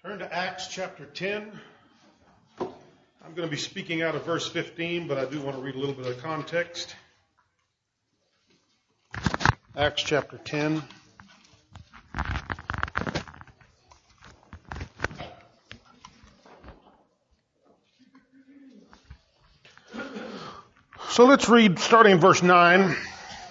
Turn to Acts chapter 10. I'm going to be speaking out of verse 15, but I do want to read a little bit of context. Acts chapter 10. So let's read starting in verse 9. It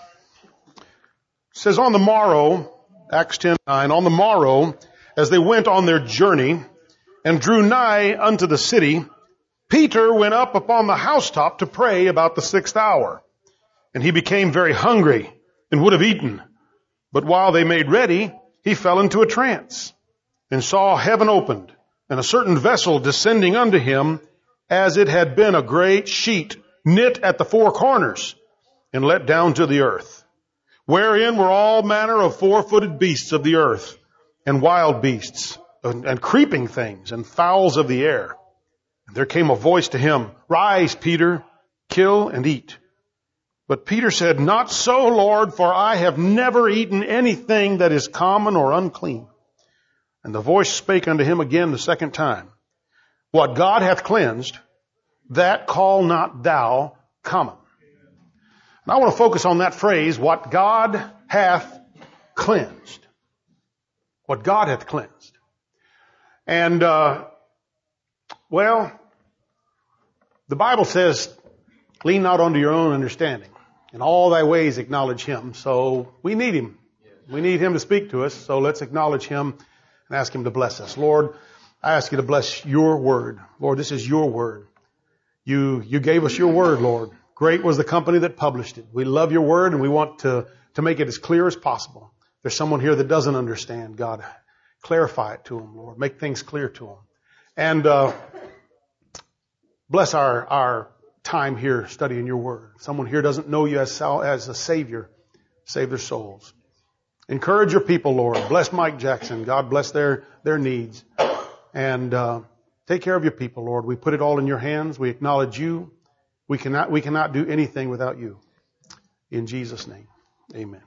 says, on the morrow, Acts 10:9, on the morrow, as they went on their journey and drew nigh unto the city, Peter went up upon the housetop to pray about the 6th hour. And he became very hungry and would have eaten. But while they made ready, he fell into a trance and saw heaven opened and a certain vessel descending unto him as it had been a great sheet knit at the four corners and let down to the earth, wherein were all manner of four-footed beasts of the earth and wild beasts and creeping things and fowls of the air. And there came a voice to him, Rise, Peter, kill and eat. But Peter said, Not so, Lord, for I have never eaten anything that is common or unclean. And the voice spake unto him again the second time, What God hath cleansed, that call not thou common. And I want to focus on that phrase, what God hath cleansed. What God hath cleansed. And, the Bible says, lean not unto your own understanding. In all thy ways acknowledge Him. So we need Him. We need Him to speak to us. So let's acknowledge Him and ask Him to bless us. Lord, I ask you to bless your word. Lord, this is your word. You gave us your word, Lord. Great was the company that published it. We love your word and we want to make it as clear as possible. There's someone here that doesn't understand, God. Clarify it to them, Lord. Make things clear to them. And bless our time here studying your word. Someone here doesn't know you as a Savior. Save their souls. Encourage your people, Lord. Bless Mike Jackson. God bless their needs. And take care of your people, Lord. We put it all in your hands. We acknowledge you. We cannot do anything without you. In Jesus' name, amen.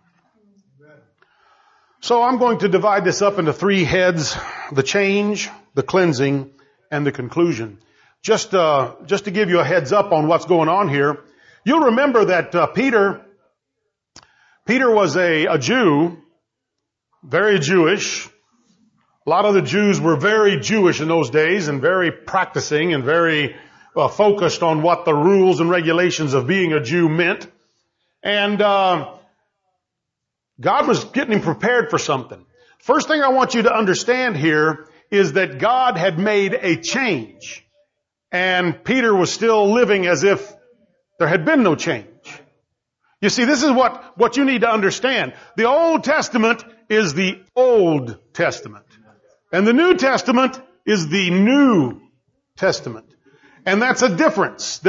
So I'm going to divide this up into three heads: the change, the cleansing, and the conclusion. Just to give you a heads up on what's going on here, you'll remember that Peter was a Jew, very Jewish. A lot of the Jews were very Jewish in those days and very practicing and very focused on what the rules and regulations of being a Jew meant. And God was getting him prepared for something. First thing I want you to understand here is that God had made a change. And Peter was still living as if there had been no change. You see, this is what you need to understand. The Old Testament is the Old Testament. And the New Testament is the New Testament. And that's a difference.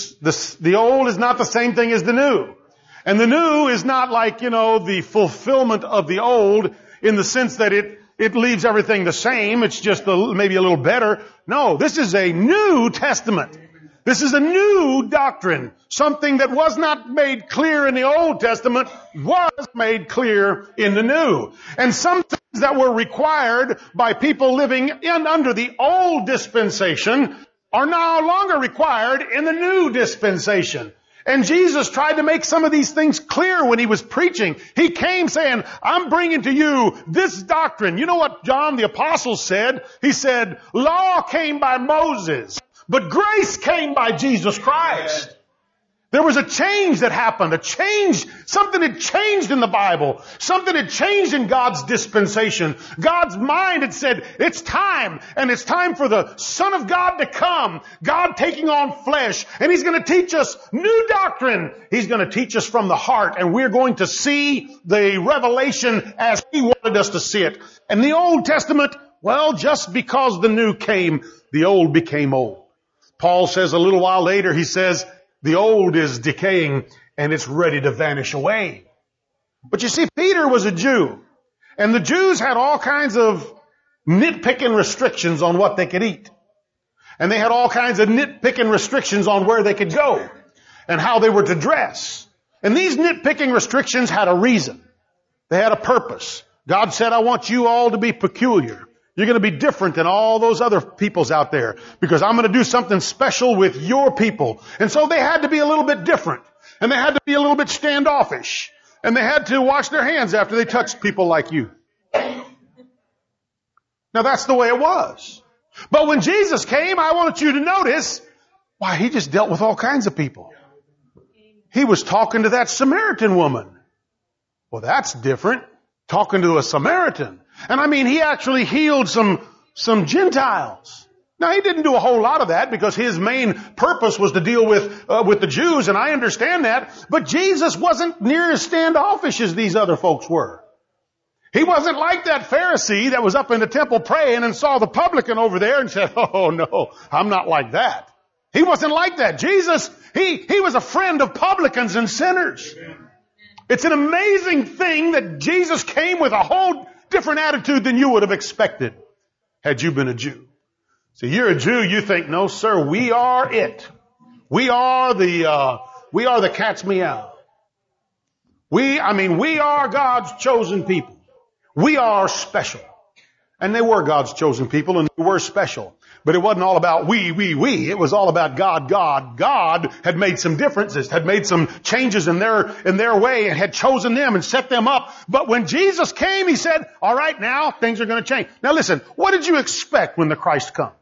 The Old is not the same thing as the New. And the New is not like, the fulfillment of the Old in the sense that it leaves everything the same. It's just maybe a little better. No, this is a New Testament. This is a new doctrine. Something that was not made clear in the Old Testament was made clear in the New. And some things that were required by people living under the old dispensation are no longer required in the new dispensation. And Jesus tried to make some of these things clear when he was preaching. He came saying, I'm bringing to you this doctrine. You know what John the Apostle said? He said, law came by Moses, but grace came by Jesus Christ. There was a change that happened, something had changed in the Bible. Something had changed in God's dispensation. God's mind had said, it's time, and it's time for the Son of God to come. God taking on flesh, and He's going to teach us new doctrine. He's going to teach us from the heart, and we're going to see the revelation as He wanted us to see it. And the Old Testament, just because the new came, the old became old. Paul says a little while later, he says, the old is decaying and it's ready to vanish away. But you see, Peter was a Jew. And the Jews had all kinds of nitpicking restrictions on what they could eat. And they had all kinds of nitpicking restrictions on where they could go and how they were to dress. And these nitpicking restrictions had a reason. They had a purpose. God said, I want you all to be peculiar. You're going to be different than all those other peoples out there because I'm going to do something special with your people. And so they had to be a little bit different. And they had to be a little bit standoffish. And they had to wash their hands after they touched people like you. Now that's the way it was. But when Jesus came, I want you to notice, why, he just dealt with all kinds of people. He was talking to that Samaritan woman. Well, that's different. Talking to a Samaritan. And I mean, he actually healed some Gentiles. Now, he didn't do a whole lot of that because his main purpose was to deal with the Jews, and I understand that. But Jesus wasn't near as standoffish as these other folks were. He wasn't like that Pharisee that was up in the temple praying and saw the publican over there and said, oh no, I'm not like that. He wasn't like that. Jesus, he was a friend of publicans and sinners. It's an amazing thing that Jesus came with a whole different attitude than you would have expected had you been a Jew. So you're a Jew, you think, no sir, we are it. We are the cat's meow. We are God's chosen people. We are special. And they were God's chosen people and they were special. But it wasn't all about we. It was all about God. God had made some differences, had made some changes in their way and had chosen them and set them up. But when Jesus came, he said, all right, now things are going to change. Now listen, what did you expect when the Christ comes?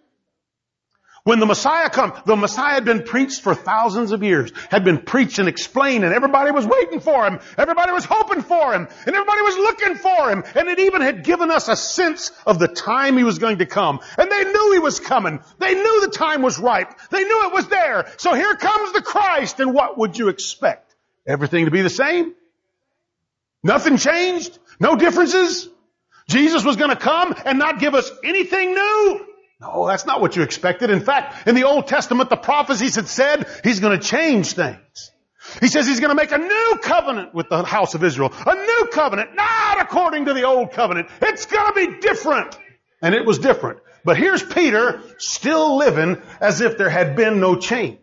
When the Messiah comes, the Messiah had been preached for thousands of years, had been preached and explained, and everybody was waiting for him. Everybody was hoping for him, and everybody was looking for him. And it even had given us a sense of the time he was going to come. And they knew he was coming. They knew the time was ripe. They knew it was there. So here comes the Christ, and what would you expect? Everything to be the same? Nothing changed? No differences? Jesus was going to come and not give us anything new? No, that's not what you expected. In fact, in the Old Testament, the prophecies had said he's going to change things. He says he's going to make a new covenant with the house of Israel. A new covenant, not according to the old covenant. It's going to be different. And it was different. But here's Peter still living as if there had been no change.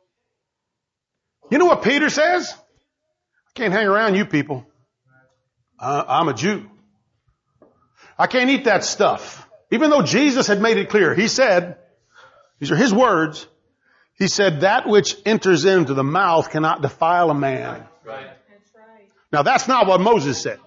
You know what Peter says? I can't hang around you people. I'm a Jew. I can't eat that stuff. Even though Jesus had made it clear, he said, these are his words, he said, that which enters into the mouth cannot defile a man. Right. Now that's not what Moses said.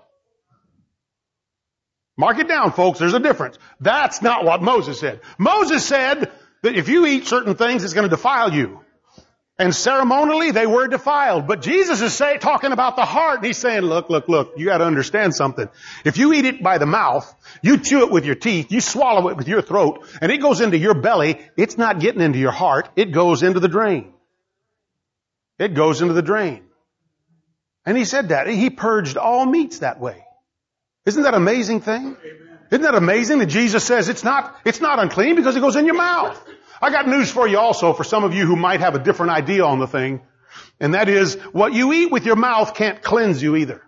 Mark it down, folks. There's a difference. That's not what Moses said. Moses said that if you eat certain things, it's going to defile you. And ceremonially, they were defiled. But Jesus is talking about the heart. And he's saying, look, you got to understand something. If you eat it by the mouth, you chew it with your teeth, you swallow it with your throat, and it goes into your belly, it's not getting into your heart. It goes into the drain. It goes into the drain. And he said that. He purged all meats that way. Isn't that an amazing thing? Isn't that amazing that Jesus says it's not unclean because it goes in your mouth? I got news for you also for some of you who might have a different idea on the thing. And that is, what you eat with your mouth can't cleanse you either.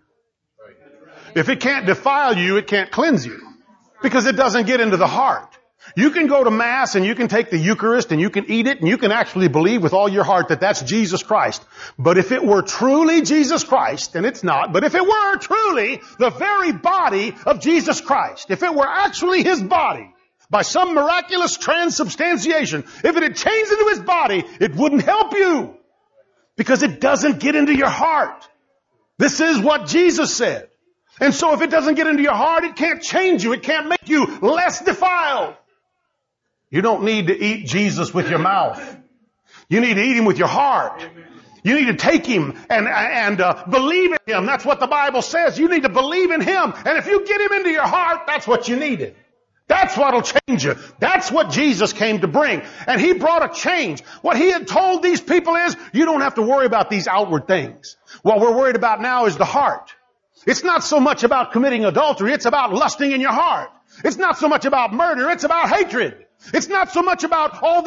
If it can't defile you, it can't cleanse you. Because it doesn't get into the heart. You can go to Mass and you can take the Eucharist and you can eat it and you can actually believe with all your heart that that's Jesus Christ. But if it were truly Jesus Christ, and it's not, but if it were truly the very body of Jesus Christ, if it were actually His body, by some miraculous transubstantiation, if it had changed into His body, it wouldn't help you. Because it doesn't get into your heart. This is what Jesus said. And so if it doesn't get into your heart, it can't change you. It can't make you less defiled. You don't need to eat Jesus with your mouth. You need to eat Him with your heart. You need to take Him and believe in Him. That's what the Bible says. You need to believe in Him. And if you get Him into your heart, that's what you needed. That's what'll change you. That's what Jesus came to bring. And He brought a change. What He had told these people is, you don't have to worry about these outward things. What we're worried about now is the heart. It's not so much about committing adultery. It's about lusting in your heart. It's not so much about murder. It's about hatred. It's not so much about all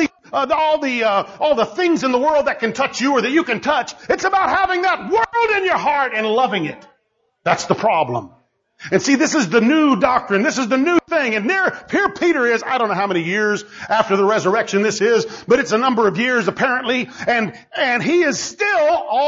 the things in the world that can touch you or that you can touch. It's about having that world in your heart and loving it. That's the problem. And see, this is the new doctrine. This is the new thing. And here Peter is, I don't know how many years after the resurrection this is, but it's a number of years apparently. And he is still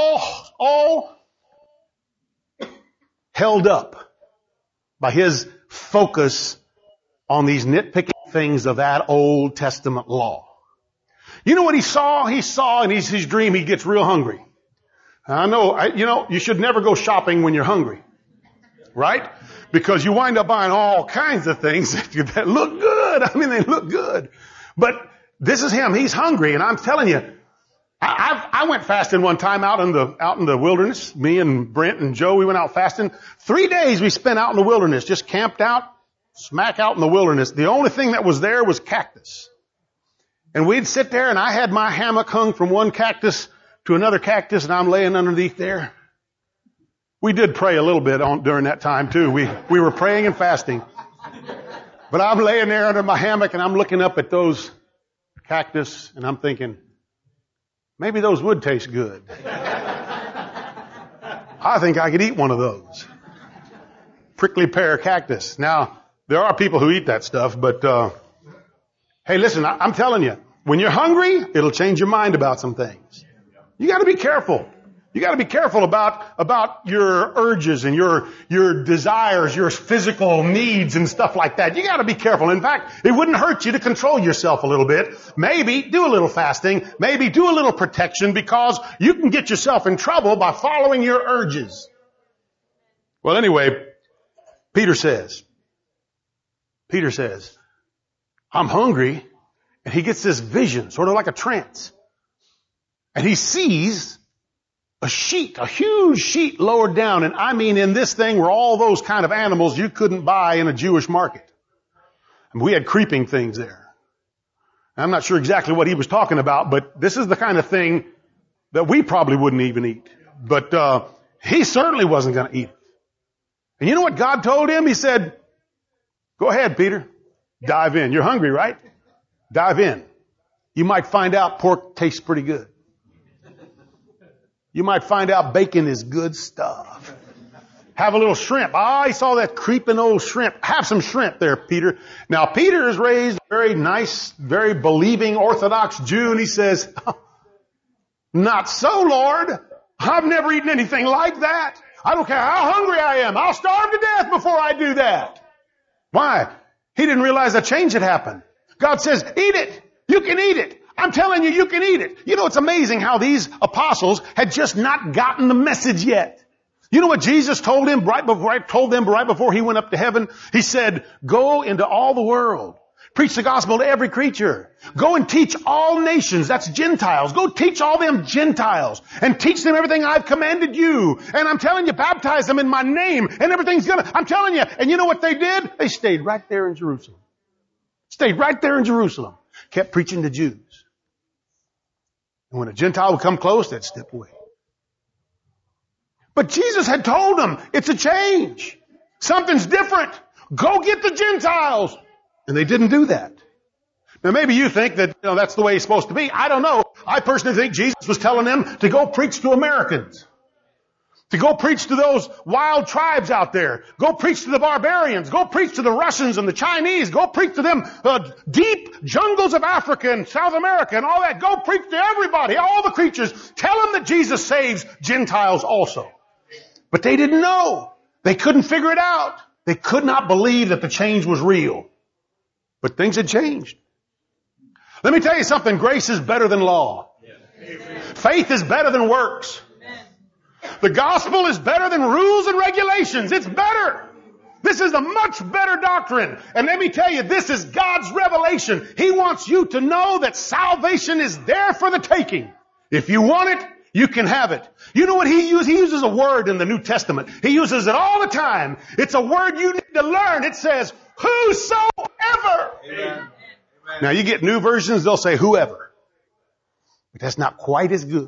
all held up by his focus on these nitpicking things of that Old Testament law. You know what he saw? He saw in his dream he gets real hungry. I know, you should never go shopping when you're hungry. Right? Because you wind up buying all kinds of things that look good. I mean, they look good. But this is him. He's hungry. And I'm telling you, I went fasting one time out in the wilderness. Me and Brent and Joe, we went out fasting. 3 days we spent out in the wilderness, just camped out, smack out in the wilderness. The only thing that was there was cactus. And we'd sit there and I had my hammock hung from one cactus to another cactus and I'm laying underneath there. We did pray a little bit during that time too. We were praying and fasting. But I'm laying there under my hammock and I'm looking up at those cactus and I'm thinking, maybe those would taste good. I think I could eat one of those. Prickly pear cactus. Now, there are people who eat that stuff, but hey, listen, I'm telling you, when you're hungry, it'll change your mind about some things. You got to be careful. You got to be careful about your urges and your desires, your physical needs and stuff like that. You got to be careful. In fact, it wouldn't hurt you to control yourself a little bit. Maybe do a little fasting. Maybe do a little protection, because you can get yourself in trouble by following your urges. Well, anyway, Peter says, I'm hungry. And he gets this vision, sort of like a trance. And he sees a sheet, a huge sheet lowered down. And I mean in this thing were all those kind of animals you couldn't buy in a Jewish market. And we had creeping things there. I'm not sure exactly what he was talking about, but this is the kind of thing that we probably wouldn't even eat. But he certainly wasn't going to eat it. And you know what God told him? He said, go ahead, Peter. Dive in. You're hungry, right? Dive in. You might find out pork tastes pretty good. You might find out bacon is good stuff. Have a little shrimp. I saw that creeping old shrimp. Have some shrimp there, Peter. Now, Peter is raised a very nice, very believing Orthodox Jew, and he says, not so, Lord. I've never eaten anything like that. I don't care how hungry I am. I'll starve to death before I do that. Why? He didn't realize a change had happened. God says, eat it. You can eat it. I'm telling you, you can eat it. You know, it's amazing how these apostles had just not gotten the message yet. You know what Jesus told them right before he went up to heaven? He said, go into all the world. Preach the gospel to every creature. Go and teach all nations. That's Gentiles. Go teach all them Gentiles and teach them everything I've commanded you. And I'm telling you, baptize them in my name and everything's I'm telling you. And you know what they did? They stayed right there in Jerusalem. Stayed right there in Jerusalem. Kept preaching to Jews. And when a Gentile would come close, they'd step away. But Jesus had told them, it's a change. Something's different. Go get the Gentiles. And they didn't do that. Now maybe you think that, that's the way it's supposed to be. I don't know. I personally think Jesus was telling them to go preach to Americans. To go preach to those wild tribes out there. Go preach to the barbarians. Go preach to the Russians and the Chinese. Go preach to them deep jungles of Africa and South America and all that. Go preach to everybody, all the creatures. Tell them that Jesus saves Gentiles also. But they didn't know. They couldn't figure it out. They could not believe that the change was real. But things had changed. Let me tell you something. Grace is better than law. Faith is better than works. The gospel is better than rules and regulations. It's better. This is a much better doctrine. And let me tell you, this is God's revelation. He wants you to know that salvation is there for the taking. If you want it, you can have it. You know what he uses? He uses a word in the New Testament. He uses it all the time. It's a word you need to learn. It says, whosoever. Amen. Now you get new versions, they'll say whoever. But that's not quite as good.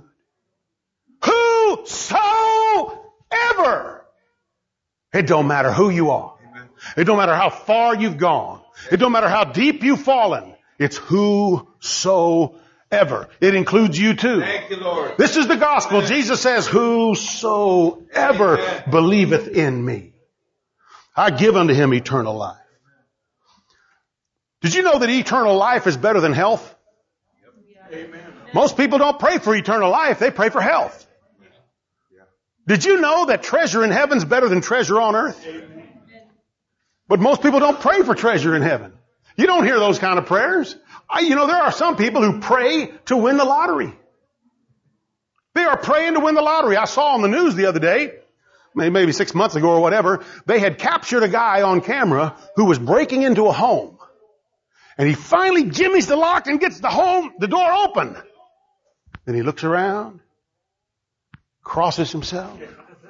Whosoever. It don't matter who you are. It don't matter how far you've gone. It don't matter how deep you've fallen. It's whosoever. It includes you too. Thank you, Lord. This is the gospel. Amen. Jesus says, whosoever believeth in me, I give unto him eternal life. Did you know that eternal life is better than health? Amen. Most people don't pray for eternal life. They pray for health. Did you know that treasure in heaven is better than treasure on earth? But most people don't pray for treasure in heaven. You don't hear those kind of prayers. There are some people who pray to win the lottery. They are praying to win the lottery. I saw on the news the other day, maybe 6 months ago or whatever, they had captured a guy on camera who was breaking into a home. And he finally jimmies the lock and gets the door open. Then he looks around, crosses himself,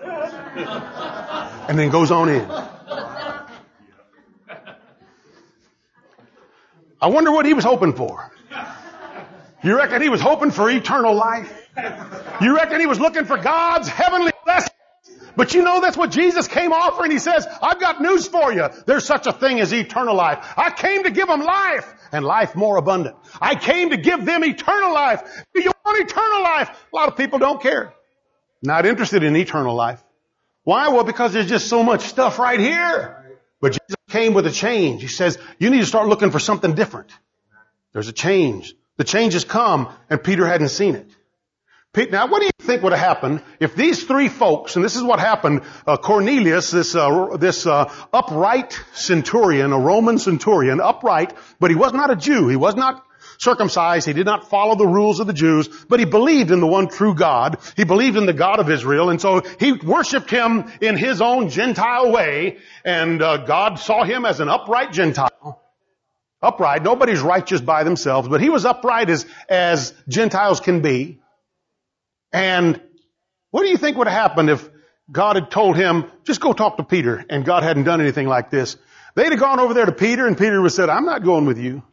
and then goes on in. I wonder what he was hoping for. You reckon he was hoping for eternal life? You reckon he was looking for God's heavenly blessing? But that's what Jesus came offering. He says, I've got news for you. There's such a thing as eternal life. I came to give them life and life more abundant. I came to give them eternal life. Do you want eternal life? A lot of people don't care. Not interested in eternal life. Why? Well, because there's just so much stuff right here. But Jesus came with a change. He says, you need to start looking for something different. There's a change. The change has come, and Peter hadn't seen it. Now, what do you think would have happened if these three folks, and this is what happened, Cornelius, this upright centurion, a Roman centurion, upright, but he was not a Jew. He was not circumcised. He did not follow the rules of the Jews, but he believed in the one true God. He believed in the God of Israel, and so he worshiped him in his own Gentile way, and God saw him as an upright Gentile. Upright. Nobody's righteous by themselves, but he was upright as Gentiles can be. And what do you think would have happened if God had told him, just go talk to Peter, and God hadn't done anything like this? They'd have gone over there to Peter, and Peter would have said, I'm not going with you.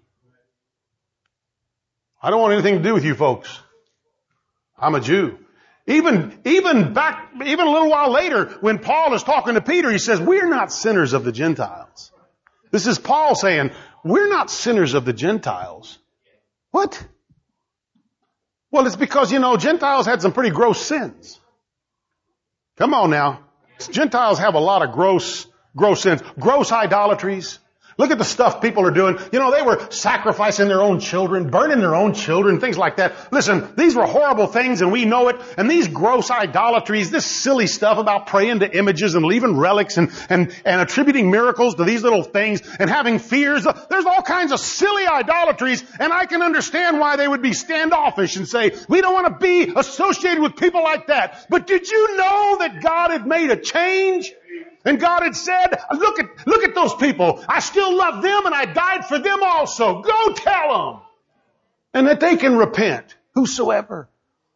I don't want anything to do with you folks. I'm a Jew. Even a little while later, when Paul is talking to Peter, he says, we're not sinners of the Gentiles. This is Paul saying, we're not sinners of the Gentiles. What? Well, it's because, Gentiles had some pretty gross sins. Come on now. Gentiles have a lot of gross sins. Gross idolatries. Look at the stuff people are doing. They were sacrificing their own children, burning their own children, things like that. Listen, these were horrible things and we know it. And these gross idolatries, this silly stuff about praying to images and leaving relics and attributing miracles to these little things and having fears. There's all kinds of silly idolatries, and I can understand why they would be standoffish and say, we don't want to be associated with people like that. But did you know that God had made a change? And God had said, look at those people. I still love them and I died for them also. Go tell them. And that they can repent. Whosoever.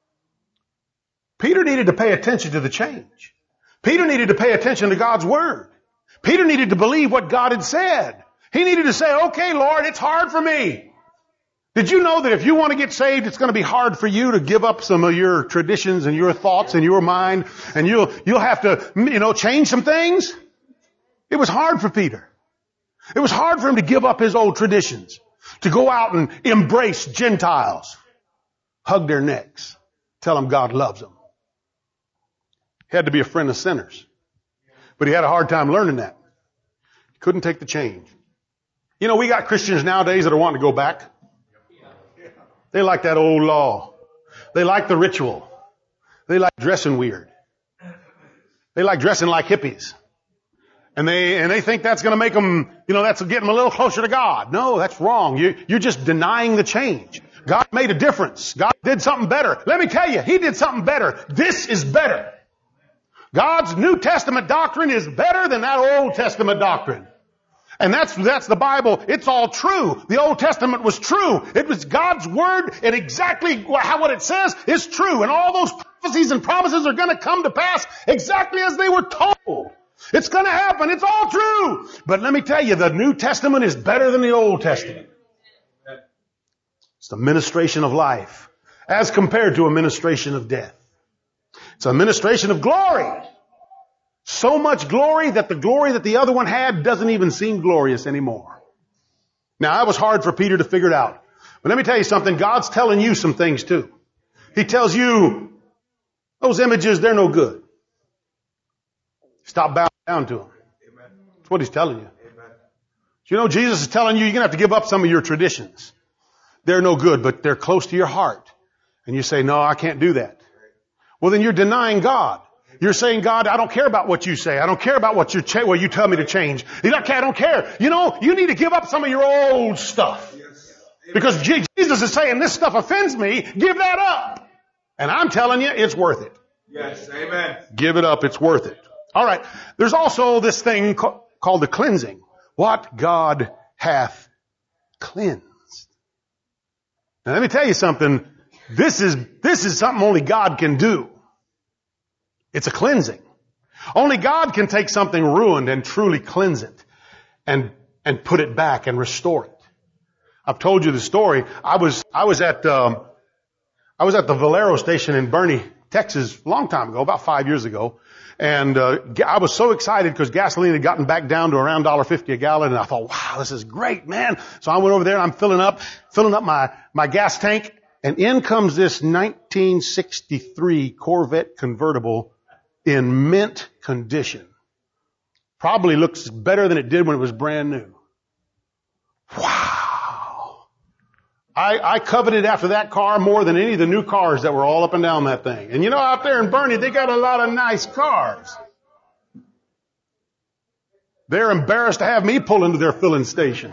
Peter needed to pay attention to the change. Peter needed to pay attention to God's word. Peter needed to believe what God had said. He needed to say, okay, Lord, it's hard for me. Did you know that if you want to get saved, it's going to be hard for you to give up some of your traditions and your thoughts and your mind, and you'll have to, change some things? It was hard for Peter. It was hard for him to give up his old traditions, to go out and embrace Gentiles, hug their necks, tell them God loves them. He had to be a friend of sinners. But he had a hard time learning that. He couldn't take the change. We got Christians nowadays that are wanting to go back. They like that old law. They like the ritual. They like dressing weird. They like dressing like hippies. And they think that's going to make them, that's getting them a little closer to God. No, that's wrong. You're just denying the change. God made a difference. God did something better. Let me tell you, He did something better. This is better. God's New Testament doctrine is better than that Old Testament doctrine. And that's the Bible. It's all true. The Old Testament was true. It was God's Word, and exactly what it says is true. And all those prophecies and promises are going to come to pass exactly as they were told. It's going to happen. It's all true. But let me tell you, the New Testament is better than the Old Testament. It's the ministration of life as compared to a ministration of death. It's a ministration of glory. So much glory that the glory that the other one had doesn't even seem glorious anymore. Now, that was hard for Peter to figure it out. But let me tell you something. God's telling you some things too. He tells you, those images, they're no good. Stop bowing down to them. That's what He's telling you. Jesus is telling you, you're going to have to give up some of your traditions. They're no good, but they're close to your heart. And you say, no, I can't do that. Well, then you're denying God. You're saying, God, I don't care about what you say. I don't care about what you tell me to change. I don't care. You know, you need to give up some of your old stuff. Because Jesus is saying, this stuff offends me. Give that up. And I'm telling you, it's worth it. Yes, amen. Give it up. It's worth it. All right. There's also this thing called the cleansing. What God hath cleansed. Now let me tell you something. This is something only God can do. It's a cleansing. Only God can take something ruined and truly cleanse it and put it back and restore it. I've told you the story. I was at the Valero station in Bernie, Texas, a long time ago, about 5 years ago. And I was so excited because gasoline had gotten back down to around $1.50 a gallon. And I thought, wow, this is great, man. So I went over there and I'm filling up my gas tank. And in comes this 1963 Corvette convertible in mint condition. Probably looks better than it did when it was brand new. Wow. I coveted after that car more than any of the new cars that were all up and down that thing. And you know, out there in Bernie, they got a lot of nice cars. They're embarrassed to have me pull into their filling station.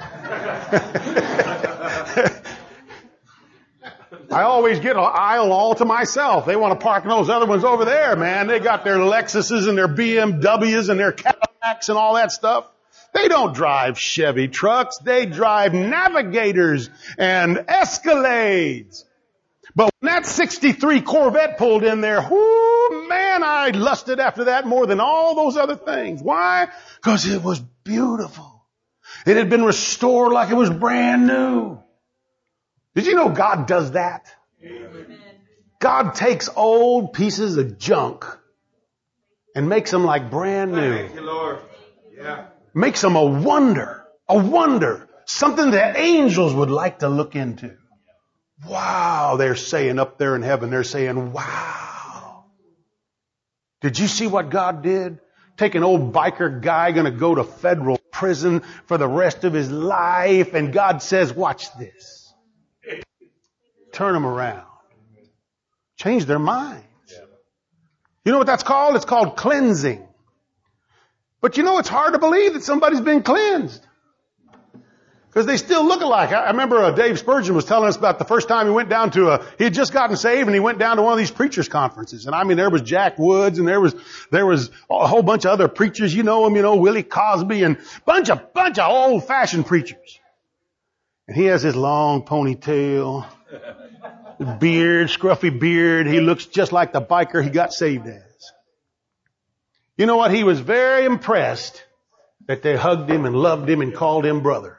I always get an aisle all to myself. They want to park those other ones over there, man. They got their Lexuses and their BMWs and their Cadillacs and all that stuff. They don't drive Chevy trucks. They drive Navigators and Escalades. But when that 63 Corvette pulled in there, whoo, man, I lusted after that more than all those other things. Why? Because it was beautiful. It had been restored like it was brand new. Did you know God does that? Amen. God takes old pieces of junk and makes them like brand new. Thank you, Lord. Yeah. Makes them a wonder, something that angels would like to look into. Wow, they're saying up there in heaven, they're saying, wow. Did you see what God did? Take an old biker guy going to go to federal prison for the rest of his life, and God says, watch this. Turn them around. Change their minds. You know what that's called? It's called cleansing. But you know, it's hard to believe that somebody's been cleansed. Because they still look alike. I remember Dave Spurgeon was telling us about the first time he went down to he had just gotten saved and he went down to one of these preachers' conferences. And I mean, there was Jack Woods and there was a whole bunch of other preachers. You know them, Willie Cosby and bunch of old-fashioned preachers. And he has his long ponytail, beard, scruffy beard. He looks just like the biker he got saved as. You know what? He was very impressed that they hugged him and loved him and called him brother.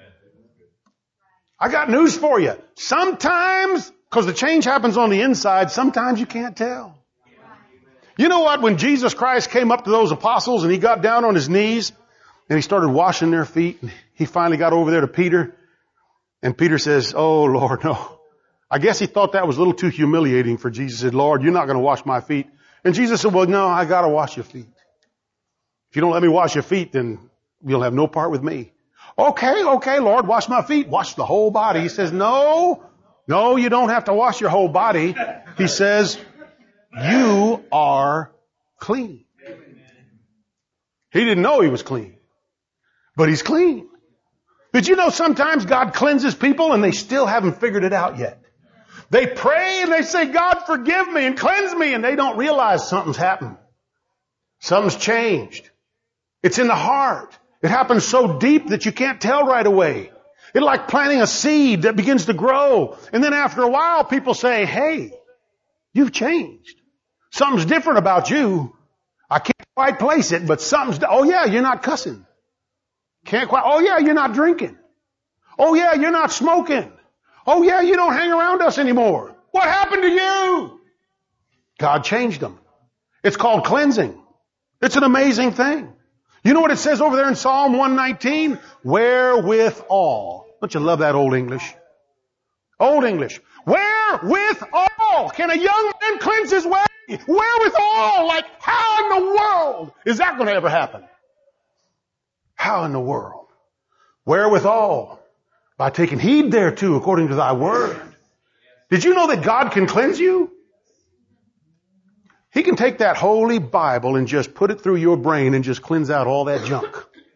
I got news for you. Sometimes, because the change happens on the inside, sometimes you can't tell. You know what? When Jesus Christ came up to those apostles and he got down on his knees and he started washing their feet, and he finally got over there to Peter. And Peter says, oh, Lord, no. I guess he thought that was a little too humiliating for Jesus. He said, Lord, you're not going to wash my feet. And Jesus said, well, no, I got to wash your feet. If you don't let me wash your feet, then you'll have no part with me. Okay, Lord, wash my feet. Wash the whole body. He says, no, you don't have to wash your whole body. He says, you are clean. He didn't know he was clean, but he's clean. Did you know sometimes God cleanses people and they still haven't figured it out yet? They pray and they say, God, forgive me and cleanse me, and they don't realize something's happened. Something's changed. It's in the heart. It happens so deep that you can't tell right away. It's like planting a seed that begins to grow. And then after a while, people say, hey, you've changed. Something's different about you. I can't quite place it, but oh yeah, you're not cussing. Can't quite, oh yeah, you're not drinking. Oh yeah, you're not smoking. Oh yeah, you don't hang around us anymore. What happened to you? God changed them. It's called cleansing. It's an amazing thing. You know what it says over there in Psalm 119? Wherewithal. Don't you love that Old English? Old English. Wherewithal can a young man cleanse his way? Wherewithal? Like, how in the world is that going to ever happen? How in the world? Wherewithal? By taking heed thereto according to thy word. Did you know that God can cleanse you? He can take that holy Bible and just put it through your brain and just cleanse out all that junk.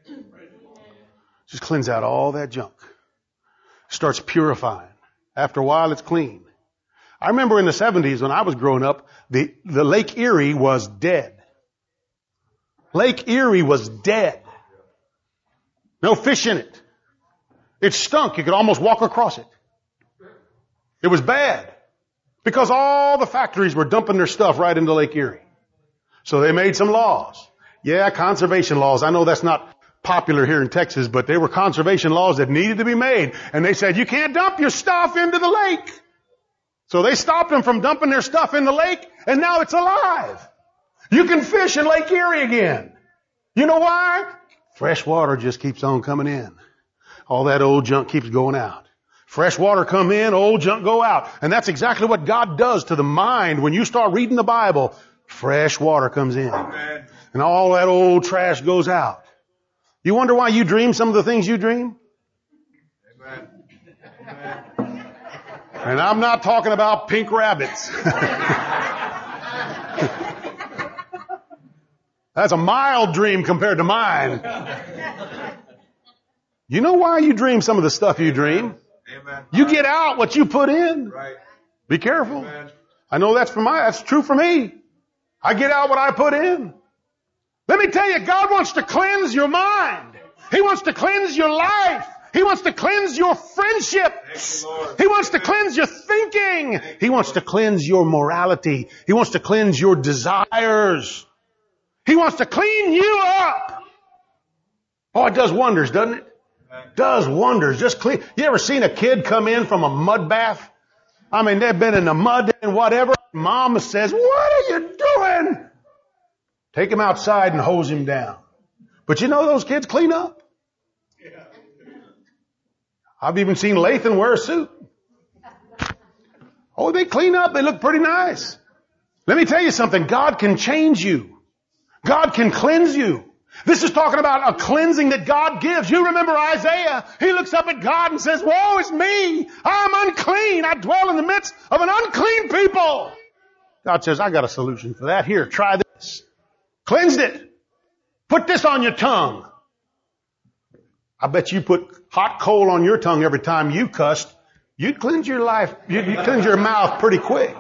Just cleanse out all that junk. Starts purifying. After a while, it's clean. I remember in the 70s when I was growing up, the Lake Erie was dead. Lake Erie was dead. No fish in it. It stunk. You could almost walk across it. It was bad. Because all the factories were dumping their stuff right into Lake Erie. So they made some laws. Yeah, conservation laws. I know that's not popular here in Texas, but they were conservation laws that needed to be made. And they said, you can't dump your stuff into the lake. So they stopped them from dumping their stuff in the lake, and now it's alive. You can fish in Lake Erie again. You know why? Fresh water just keeps on coming in. All that old junk keeps going out. Fresh water come in, old junk go out. And that's exactly what God does to the mind when you start reading the Bible. Fresh water comes in. Amen. And all that old trash goes out. You wonder why you dream some of the things you dream? Amen. And I'm not talking about pink rabbits. That's a mild dream compared to mine. You know why you dream some of the stuff you dream? Amen. You get out what you put in. Right. Be careful. Amen. I know that's true for me. I get out what I put in. Let me tell you, God wants to cleanse your mind. He wants to cleanse your life. He wants to cleanse your friendships. He wants to cleanse your thinking. He wants to cleanse your morality. He wants to cleanse your desires. He wants to clean you up. Oh, it does wonders, doesn't it? Does wonders. Just clean. You ever seen a kid come in from a mud bath? I mean, they've been in the mud and whatever. Mama says, what are you doing? Take him outside and hose him down. But you know those kids clean up. I've even seen Lathan wear a suit. Oh, they clean up. They look pretty nice. Let me tell you something. God can change you. God can cleanse you. This is talking about a cleansing that God gives. You remember Isaiah. He looks up at God and says, woe is me. I'm unclean. I dwell in the midst of an unclean people. God says, I got a solution for that. Here, try this. Cleansed it. Put this on your tongue. I bet you put hot coal on your tongue every time you cussed. You'd cleanse your life. You'd cleanse your mouth pretty quick.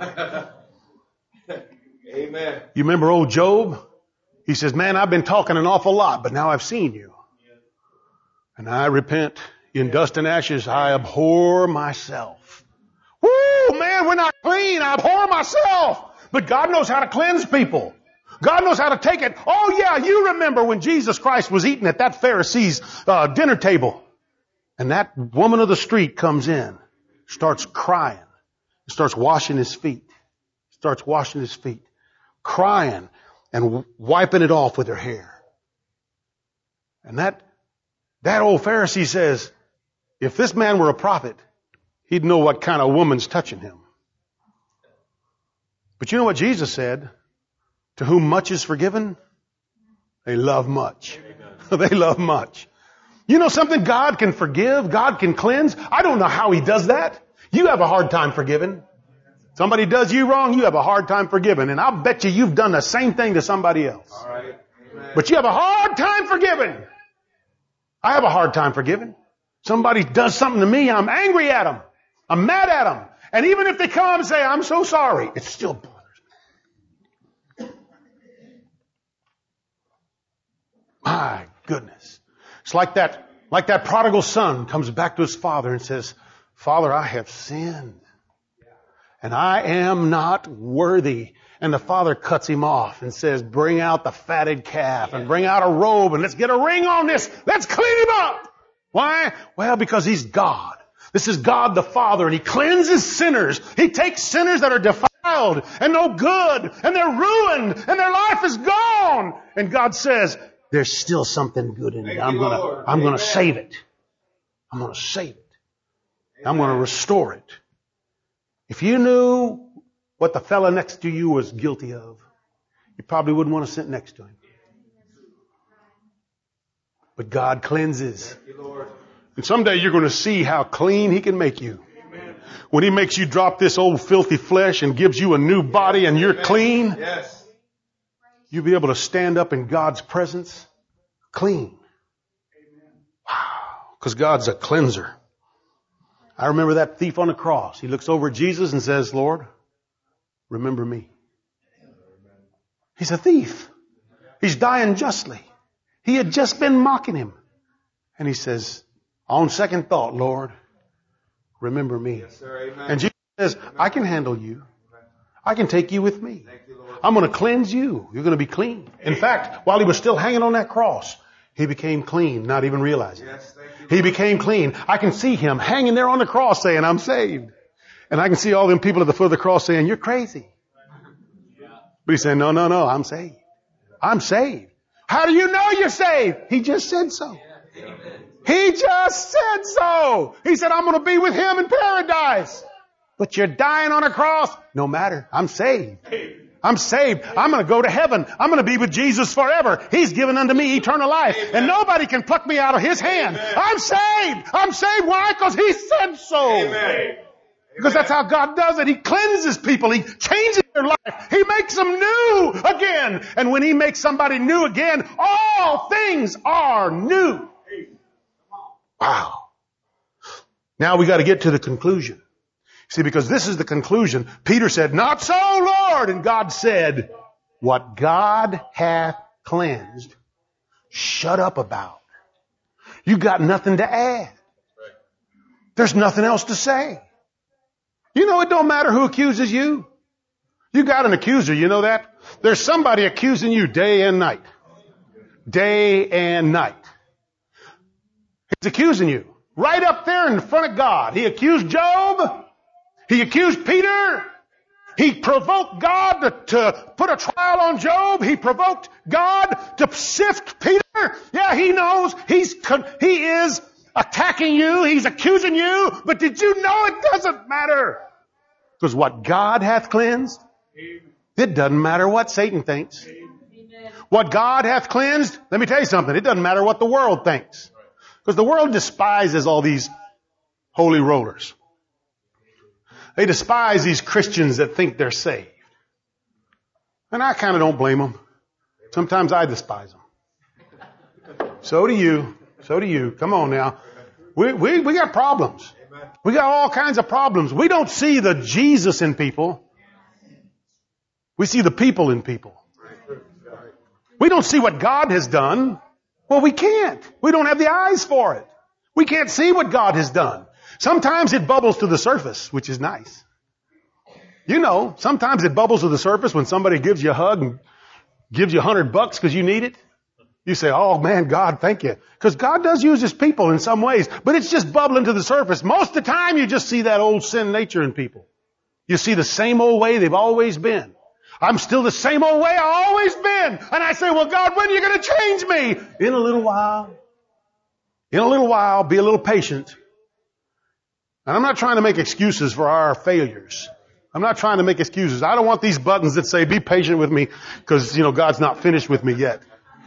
Amen. You remember old Job? He says, man, I've been talking an awful lot, but now I've seen you. And I repent. In dust and ashes, I abhor myself. Woo, man, we're not clean. I abhor myself. But God knows how to cleanse people. God knows how to take it. Oh yeah, you remember when Jesus Christ was eating at that Pharisee's dinner table. And that woman of the street comes in, starts crying, starts washing his feet. Starts washing his feet. Crying and wiping it off with her hair. And that old Pharisee says, if this man were a prophet, he'd know what kind of woman's touching him. But you know what Jesus said? To whom much is forgiven, they love much. They love much. You know something? God can forgive. God can cleanse. I don't know how He does that. You have a hard time forgiving. Somebody does you wrong, you have a hard time forgiving. And I'll bet you've done the same thing to somebody else. All right. Amen. But you have a hard time forgiving. I have a hard time forgiving. Somebody does something to me, I'm angry at them. I'm mad at them. And even if they come and say, I'm so sorry, it still bothers me. My goodness. It's like that prodigal son comes back to his father and says, Father, I have sinned. And I am not worthy. And the father cuts him off and says, bring out the fatted calf and bring out a robe and let's get a ring on this. Let's clean him up. Why? Well, because He's God. This is God the Father, and He cleanses sinners. He takes sinners that are defiled and no good, and they're ruined, and their life is gone. And God says, there's still something good in it. I'm gonna save it. I'm gonna save it. I'm gonna restore it. If you knew what the fella next to you was guilty of, you probably wouldn't want to sit next to him. But God cleanses. And someday you're going to see how clean He can make you. When He makes you drop this old filthy flesh and gives you a new body and you're clean. Yes. you'll be able to stand up in God's presence clean. Wow. Because God's a cleanser. I remember that thief on the cross. He looks over at Jesus and says, Lord, remember me. He's a thief. He's dying justly. He had just been mocking him. And he says, on second thought, Lord, remember me. Yes, sir. Amen. And Jesus says, I can handle you. I can take you with me. I'm going to cleanse you. You're going to be clean. In fact, while he was still hanging on that cross, he became clean, not even realizing it. Yes, thank you, He became clean. I can see him hanging there on the cross saying, I'm saved. And I can see all them people at the foot of the cross saying, you're crazy. But he's saying, no, I'm saved. I'm saved. How do you know you're saved? He just said so. He just said so. He said, I'm going to be with him in paradise. But you're dying on a cross. No matter. I'm saved. I'm saved. I'm going to go to heaven. I'm going to be with Jesus forever. He's given unto me eternal life. Amen. And nobody can pluck me out of his hand. Amen. I'm saved. I'm saved. Why? Because he said so. Amen. Because that's how God does it. He cleanses people. He changes their life. He makes them new again. And when he makes somebody new again, all things are new. Wow. Now we got to get to the conclusion. See, because this is the conclusion. Peter said, not so, Lord. And God said, what God hath cleansed, shut up about. You got nothing to add. There's nothing else to say. You know, it don't matter who accuses you. You got an accuser, you know that? There's somebody accusing you day and night. Day and night. He's accusing you. Right up there in front of God. He accused Job. He accused Peter. He provoked God to put a trial on Job. He provoked God to sift Peter. Yeah, he knows he is attacking you. He's accusing you. But did you know it doesn't matter? Because what God hath cleansed, it doesn't matter what Satan thinks. What God hath cleansed, let me tell you something. It doesn't matter what the world thinks. Because the world despises all these holy rollers. They despise these Christians that think they're saved. And I kind of don't blame them. Sometimes I despise them. So do you. So do you. Come on now. We got problems. We got all kinds of problems. We don't see the Jesus in people. We see the people in people. We don't see what God has done. Well, we can't. We don't have the eyes for it. We can't see what God has done. Sometimes it bubbles to the surface, which is nice. You know, sometimes it bubbles to the surface when somebody gives you a hug and gives you $100 because you need it. You say, oh man, God, thank you. Because God does use his people in some ways, but it's just bubbling to the surface. Most of the time you just see that old sin nature in people. You see the same old way they've always been. I'm still the same old way I've always been. And I say, well, God, when are you going to change me? In a little while. In a little while, be a little patient. And I'm not trying to make excuses for our failures. I'm not trying to make excuses. I don't want these buttons that say, be patient with me, because, you know, God's not finished with me yet.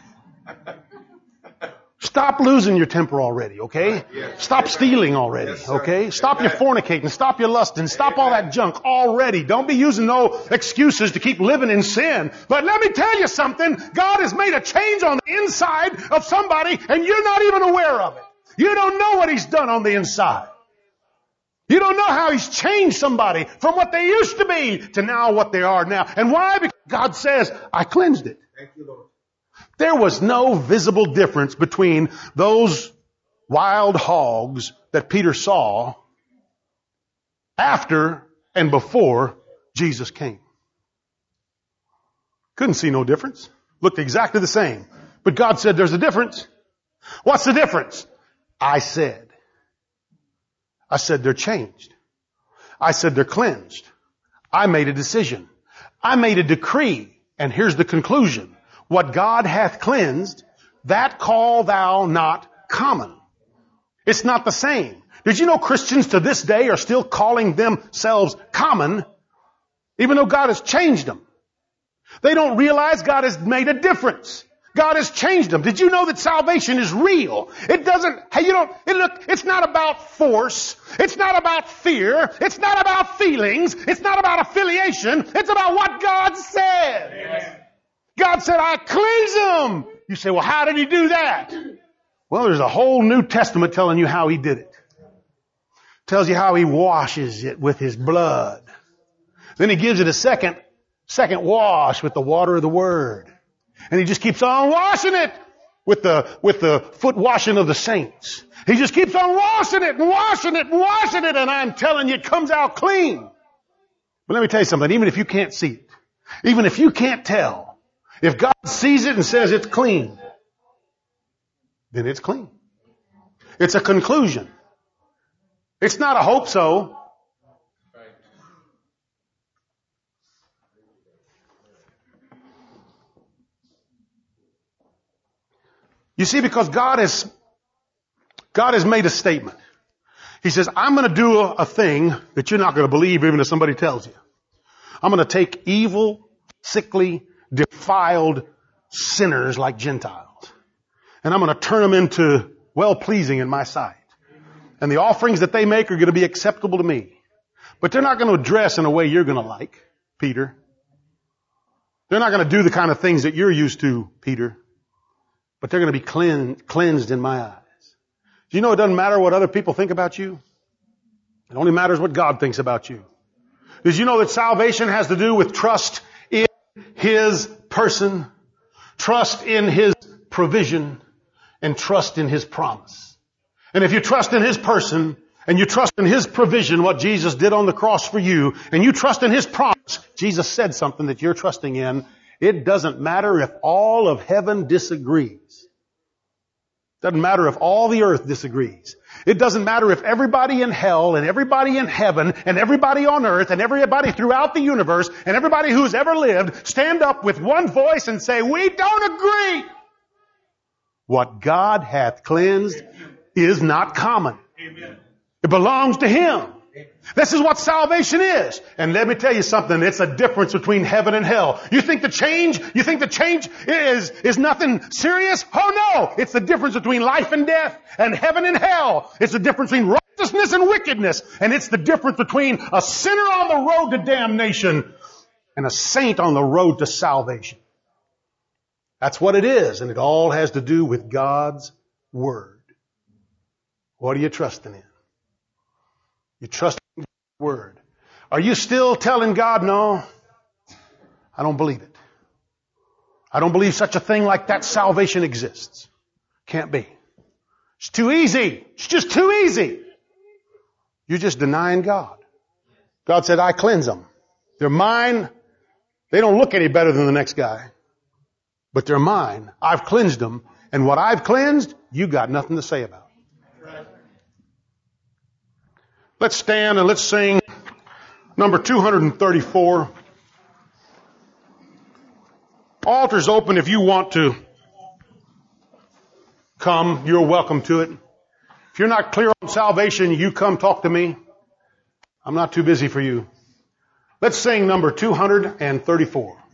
Stop losing your temper already, okay? Stop stealing already, okay? Stop your fornicating, stop your lusting, stop all that junk already. Don't be using no excuses to keep living in sin. But let me tell you something. God has made a change on the inside of somebody, and you're not even aware of it. You don't know what he's done on the inside. You don't know how he's changed somebody from what they used to be to now what they are now. And why? Because God says, I cleansed it. Thank you, Lord. There was no visible difference between those wild hogs that Peter saw after and before Jesus came. Couldn't see no difference. Looked exactly the same. But God said there's a difference. What's the difference? I said they're changed. I said they're cleansed. I made a decision. I made a decree. And here's the conclusion. What God hath cleansed, that call thou not common. It's not the same. Did you know Christians to this day are still calling themselves common, even though God has changed them? They don't realize God has made a difference. God has changed them. Did you know that salvation is real? It's not about force. It's not about fear. It's not about feelings. It's not about affiliation. It's about what God said. Amen. God said, I cleanse them. You say, well, how did he do that? Well, there's a whole New Testament telling you how he did it. Tells you how he washes it with his blood. Then he gives it a second wash with the water of the Word. And he just keeps on washing it with the foot washing of the saints. He just keeps on washing it and washing it and washing it. And I'm telling you, it comes out clean. But let me tell you something. Even if you can't see it, even if you can't tell, if God sees it and says it's clean, then it's clean. It's a conclusion. It's not a hope so. You see, because God has made a statement. He says, I'm going to do a thing that you're not going to believe even if somebody tells you. I'm going to take evil, sickly, defiled sinners like Gentiles. And I'm going to turn them into well-pleasing in my sight. And the offerings that they make are going to be acceptable to me. But they're not going to dress in a way you're going to like, Peter. They're not going to do the kind of things that you're used to, Peter. But they're going to be cleansed in my eyes. Do you know it doesn't matter what other people think about you? It only matters what God thinks about you. Did you know that salvation has to do with trust in His person, trust in His provision, and trust in His promise? And if you trust in His person, and you trust in His provision, what Jesus did on the cross for you, and you trust in His promise, Jesus said something that you're trusting in, it doesn't matter if all of heaven disagrees. Doesn't matter if all the earth disagrees. It doesn't matter if everybody in hell and everybody in heaven and everybody on earth and everybody throughout the universe and everybody who's ever lived stand up with one voice and say, we don't agree. What God hath cleansed is not common. It belongs to Him. This is what salvation is. And let me tell you something, it's a difference between heaven and hell. You think the change is nothing serious? Oh no! It's the difference between life and death and heaven and hell. It's the difference between righteousness and wickedness. And it's the difference between a sinner on the road to damnation and a saint on the road to salvation. That's what it is. And it all has to do with God's Word. What are you trusting in? You trust in God's Word. Are you still telling God, no, I don't believe it. I don't believe such a thing like that salvation exists. Can't be. It's too easy. It's just too easy. You're just denying God. God said, I cleanse them. They're mine. They don't look any better than the next guy. But they're mine. I've cleansed them. And what I've cleansed, you got nothing to say about. Let's stand and let's sing number 234. Altar's open if you want to come. You're welcome to it. If you're not clear on salvation, you come talk to me. I'm not too busy for you. Let's sing number 234.